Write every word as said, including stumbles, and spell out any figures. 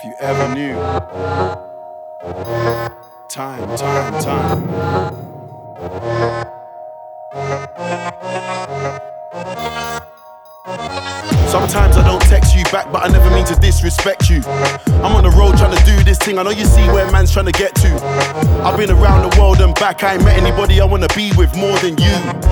If you ever knew. Time, time, time. Sometimes I don't text you back, but I never mean to disrespect you. I'm on the road trying to do this thing, I know you see where man's trying to get to. I've been around the world and back, I ain't met anybody I wanna be with more than you.